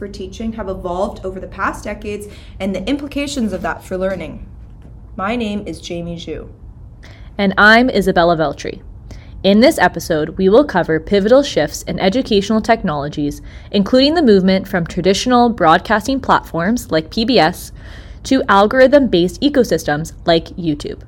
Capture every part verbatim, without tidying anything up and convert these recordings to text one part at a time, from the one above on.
for teaching have evolved over the past decades and the implications of that for learning. My name is Jamie Zhu. And I'm Isabella Veltri. In this episode, we will cover pivotal shifts in educational technologies, including the movement from traditional broadcasting platforms like P B S to algorithm-based ecosystems like YouTube.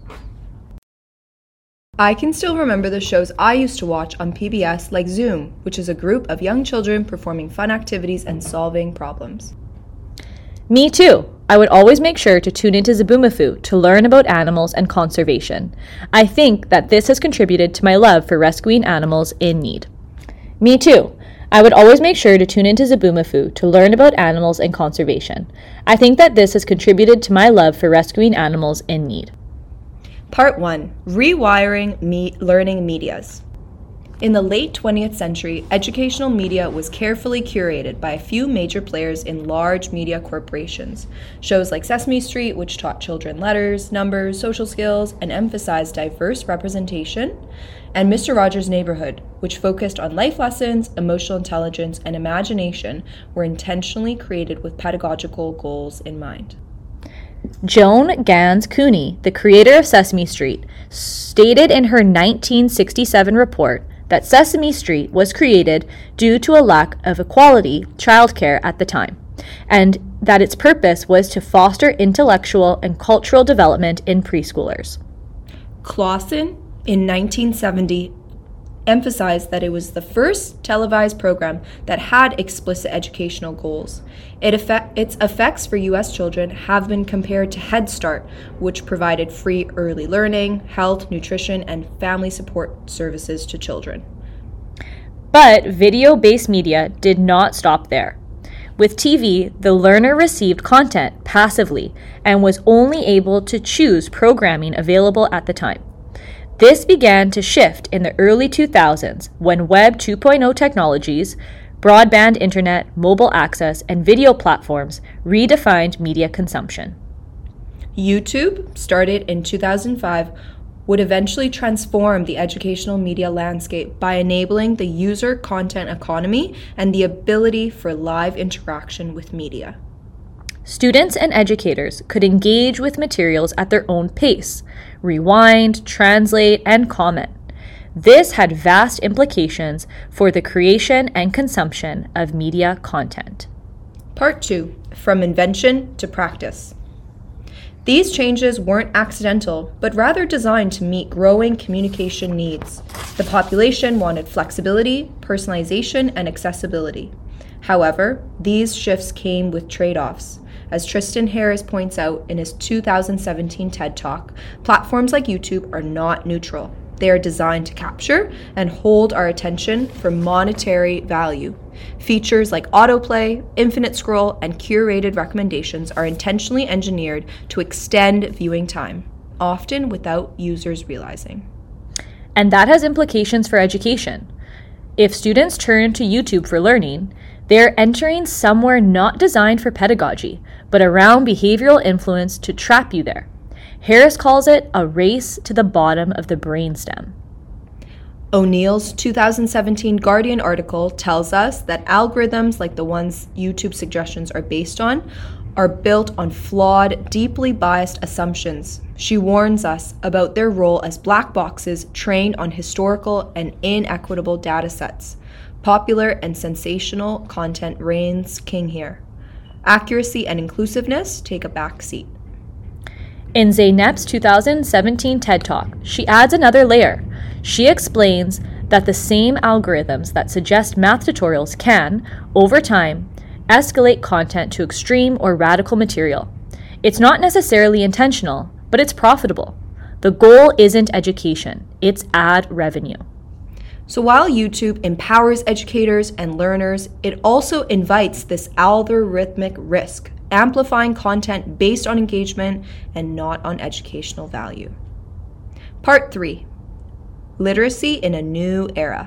I can still remember the shows I used to watch on P B S, like Zoom, which is a group of young children performing fun activities and solving problems. Me too. I would always make sure to tune into Zoboomafoo to learn about animals and conservation. I think that this has contributed to my love for rescuing animals in need. Me too. I would always make sure to tune into Zoboomafoo to learn about animals and conservation. I think that this has contributed to my love for rescuing animals in need. Part one. Rewiring me- Learning Medias. In the late twentieth century, educational media was carefully curated by a few major players in large media corporations. Shows like Sesame Street, which taught children letters, numbers, social skills, and emphasized diverse representation, and Mister Rogers' Neighborhood, which focused on life lessons, emotional intelligence, and imagination, were intentionally created with pedagogical goals in mind. Joan Gans Cooney, the creator of Sesame Street, stated in her nineteen sixty-seven report that Sesame Street was created due to a lack of equality childcare at the time, and that its purpose was to foster intellectual and cultural development in preschoolers. Clausen, in nineteen seventy, emphasized that it was the first televised program that had explicit educational goals. It effect, its effects for U S children have been compared to Head Start, which provided free early learning, health, nutrition, and family support services to children. But video-based media did not stop there. With T V, the learner received content passively and was only able to choose programming available at the time. This began to shift in the early two thousands when Web two point oh technologies, broadband internet, mobile access, and video platforms redefined media consumption. YouTube, started in two thousand five, would eventually transform the educational media landscape by enabling the user content economy and the ability for live interaction with media. Students and educators could engage with materials at their own pace, rewind, translate, and comment. This had vast implications for the creation and consumption of media content. Part two. From invention to practice. These changes weren't accidental, but rather designed to meet growing communication needs. The population wanted flexibility, personalization, and accessibility. However, these shifts came with trade-offs. As Tristan Harris points out in his two thousand seventeen TED Talk, platforms like YouTube are not neutral. They are designed to capture and hold our attention for monetary value. Features like autoplay, infinite scroll, and curated recommendations are intentionally engineered to extend viewing time, often without users realizing. And that has implications for education. If students turn to YouTube for learning, they're entering somewhere not designed for pedagogy, but around behavioral influence to trap you there. Harris calls it a race to the bottom of the brainstem. O'Neill's two thousand seventeen Guardian article tells us that algorithms like the ones YouTube suggestions are based on are built on flawed, deeply biased assumptions. She warns us about their role as black boxes trained on historical and inequitable data sets. Popular and sensational content reigns king here. Accuracy and inclusiveness take a back seat. In Zeynep's two thousand seventeen TED Talk, she adds another layer. She explains that the same algorithms that suggest math tutorials can, over time, escalate content to extreme or radical material. It's not necessarily intentional, but it's profitable. The goal isn't education, it's ad revenue. So while YouTube empowers educators and learners, it also invites this algorithmic risk, amplifying content based on engagement and not on educational value. Part three. Literacy in a new era.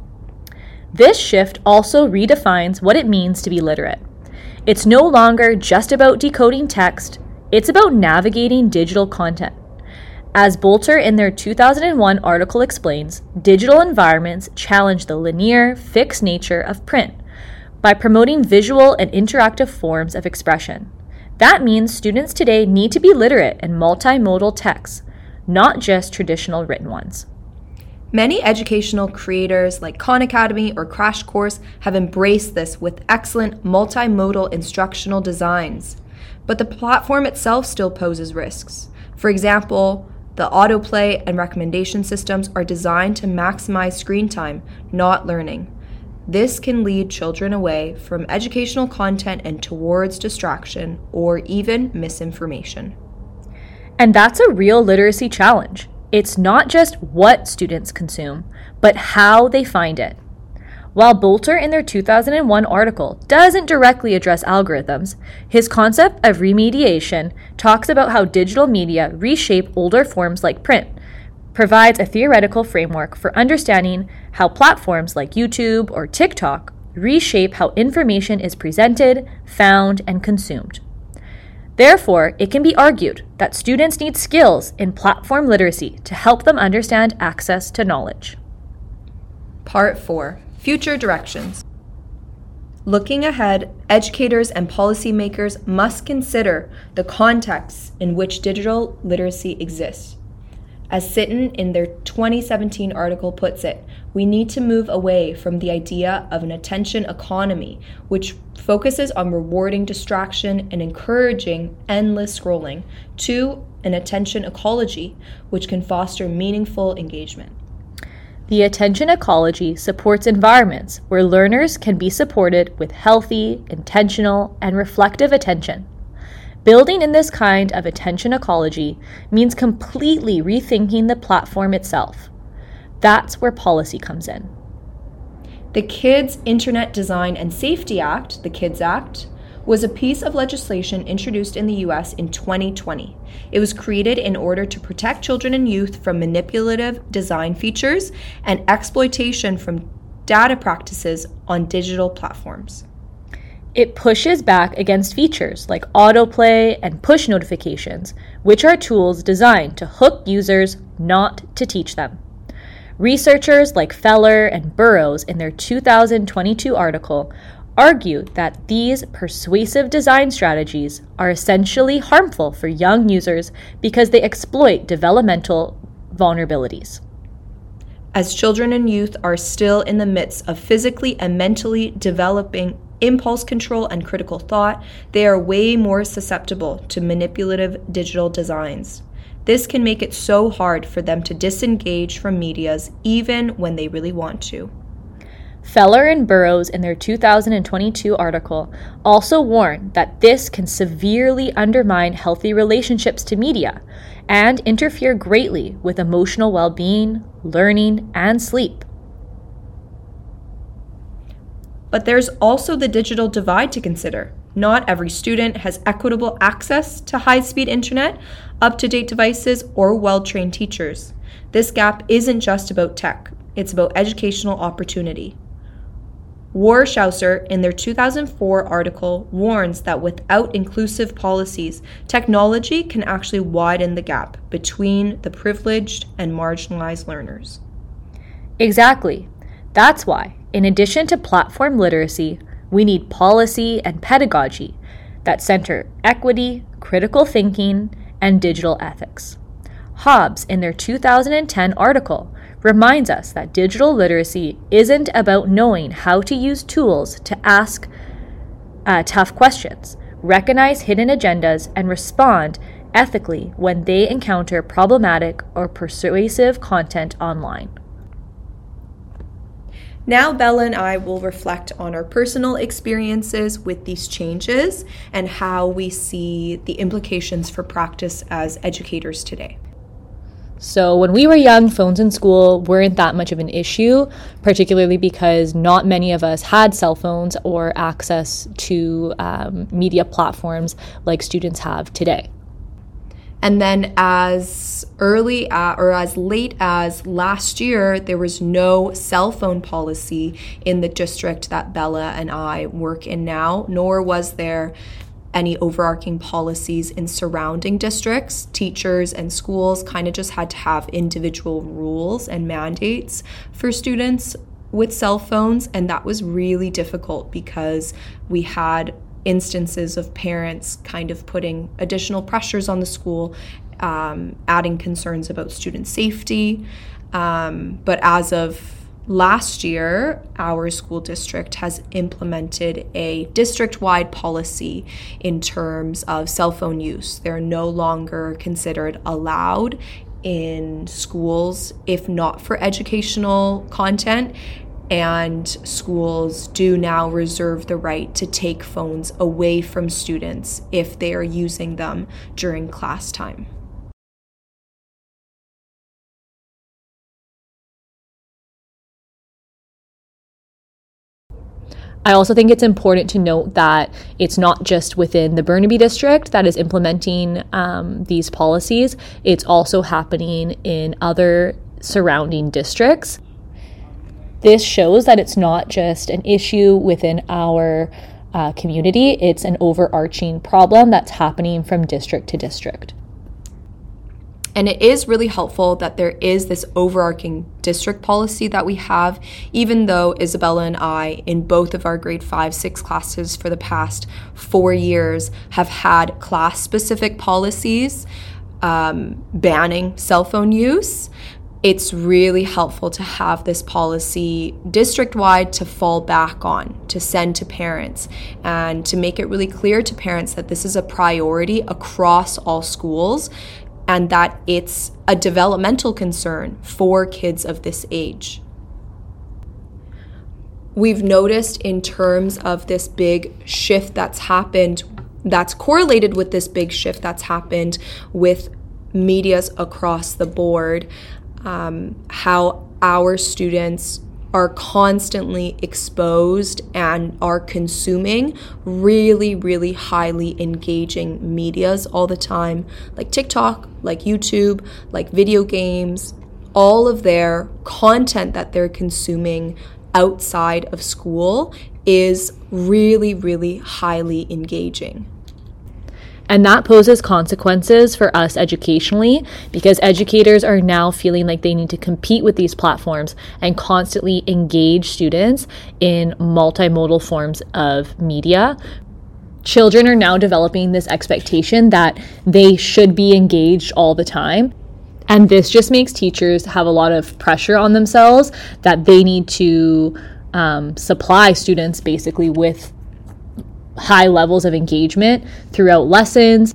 This shift also redefines what it means to be literate. It's no longer just about decoding text, it's about navigating digital content. As Bolter in their two thousand one article explains, digital environments challenge the linear, fixed nature of print. by promoting visual and interactive forms of expression. That means students today need to be literate in multimodal texts, not just traditional written ones. Many educational creators like Khan Academy or Crash Course have embraced this with excellent multimodal instructional designs. But the platform itself still poses risks. For example, the autoplay and recommendation systems are designed to maximize screen time, not learning. This can lead children away from educational content and towards distraction or even misinformation. And that's a real literacy challenge. It's not just what students consume, but how they find it. While Bolter in their two thousand one article doesn't directly address algorithms, his concept of remediation talks about how digital media reshape older forms like print, provides a theoretical framework for understanding how platforms like YouTube or TikTok reshape how information is presented, found, and consumed. Therefore, it can be argued that students need skills in platform literacy to help them understand access to knowledge. Part four. Future directions. Looking ahead, educators and policymakers must consider the contexts in which digital literacy exists. As Sitton in their twenty seventeen article puts it, we need to move away from the idea of an attention economy, which focuses on rewarding distraction and encouraging endless scrolling, to an attention ecology, which can foster meaningful engagement. The attention ecology supports environments where learners can be supported with healthy, intentional, and reflective attention. Building in this kind of attention ecology means completely rethinking the platform itself. That's where policy comes in. The Kids Internet Design and Safety Act, the KIDS Act, was a piece of legislation introduced in the U S in twenty twenty. It was created in order to protect children and youth from manipulative design features and exploitation from data practices on digital platforms. It pushes back against features like autoplay and push notifications, which are tools designed to hook users, not to teach them. Researchers like Feller and Burrows in their two thousand twenty-two article argue that these persuasive design strategies are essentially harmful for young users because they exploit developmental vulnerabilities. As children and youth are still in the midst of physically and mentally developing impulse control and critical thought, they are way more susceptible to manipulative digital designs. This can make it so hard for them to disengage from medias even when they really want to. Feller and Burrows in their two thousand twenty-two article also warn that this can severely undermine healthy relationships to media and interfere greatly with emotional well-being, learning, and sleep. But there's also the digital divide to consider. Not every student has equitable access to high-speed internet, up-to-date devices, or well-trained teachers. This gap isn't just about tech, it's about educational opportunity. Warshauser, in their two thousand four article, warns that without inclusive policies, technology can actually widen the gap between the privileged and marginalized learners. Exactly. That's why, in addition to platform literacy, we need policy and pedagogy that center equity, critical thinking, and digital ethics. Hobbs, in their two thousand ten article, reminds us that digital literacy isn't about knowing how to use tools to ask uh, tough questions, recognize hidden agendas, and respond ethically when they encounter problematic or persuasive content online. Now, Bella and I will reflect on our personal experiences with these changes and how we see the implications for practice as educators today. So when we were young, phones in school weren't that much of an issue, particularly because not many of us had cell phones or access to um, media platforms like students have today. And then as early uh, or as late as last year, there was no cell phone policy in the district that Bella and I work in now, nor was there any overarching policies in surrounding districts. Teachers and schools kind of just had to have individual rules and mandates for students with cell phones, and that was really difficult because we had instances of parents kind of putting additional pressures on the school, um, adding concerns about student safety. Um, but as of last year, our school district has implemented a district-wide policy in terms of cell phone use. They're no longer considered allowed in schools if not for educational content, and schools do now reserve the right to take phones away from students if they are using them during class time. I also think it's important to note that it's not just within the Burnaby district that is implementing um, these policies. It's also happening in other surrounding districts. This shows that it's not just an issue within our uh, community, it's an overarching problem that's happening from district to district. And it is really helpful that there is this overarching district policy that we have, even though Isabella and I, in both of our grade five, six classes for the past four years, have had class-specific policies um, banning cell phone use. It's really helpful to have this policy district-wide to fall back on, to send to parents, and to make it really clear to parents that this is a priority across all schools, and that it's a developmental concern for kids of this age. We've noticed in terms of this big shift that's happened, that's correlated with this big shift that's happened with medias across the board, um, how our students are constantly exposed and are consuming really, really highly engaging medias all the time, like TikTok, like YouTube, like video games. All of their content that they're consuming outside of school is really, really highly engaging. And that poses consequences for us educationally, because educators are now feeling like they need to compete with these platforms and constantly engage students in multimodal forms of media. Children are now developing this expectation that they should be engaged all the time. And this just makes teachers have a lot of pressure on themselves that they need to um, supply students basically with high levels of engagement throughout lessons.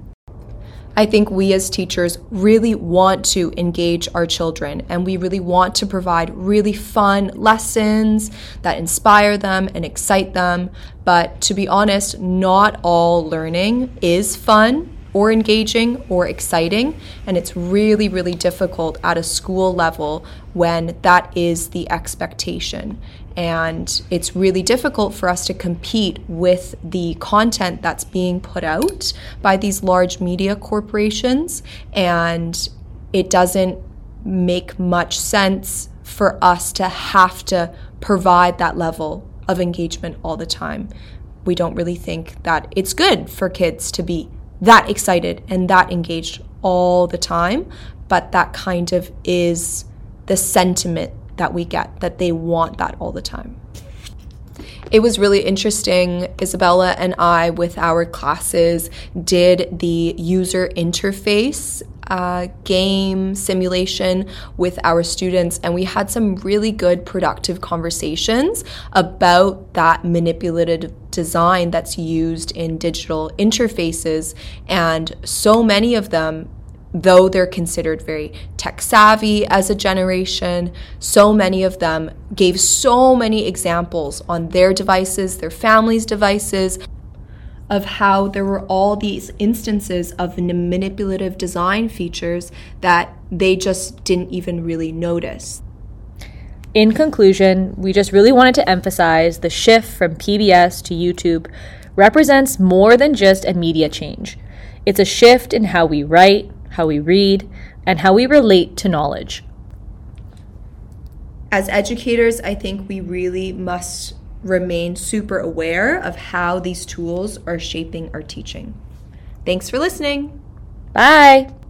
I think we as teachers really want to engage our children, and we really want to provide really fun lessons that inspire them and excite them. But to be honest, not all learning is fun or engaging or exciting, and it's really, really difficult at a school level when that is the expectation. And it's really difficult for us to compete with the content that's being put out by these large media corporations, and it doesn't make much sense for us to have to provide that level of engagement all the time. We don't really think that it's good for kids to be that excited and that engaged all the time, but that kind of is the sentiment that we get, that they want that all the time. It was really interesting. Isabella and I, with our classes, did the user interface uh, game simulation with our students, and we had some really good productive conversations about that manipulative design that's used in digital interfaces. And so many of them, though they're considered very tech savvy as a generation, so many of them gave so many examples on their devices, their families' devices, of how there were all these instances of manipulative design features that they just didn't even really notice. In conclusion, we just really wanted to emphasize the shift from P B S to YouTube represents more than just a media change. It's a shift in how we write, how we read, and how we relate to knowledge. As educators, I think we really must remain super aware of how these tools are shaping our teaching. Thanks for listening. Bye.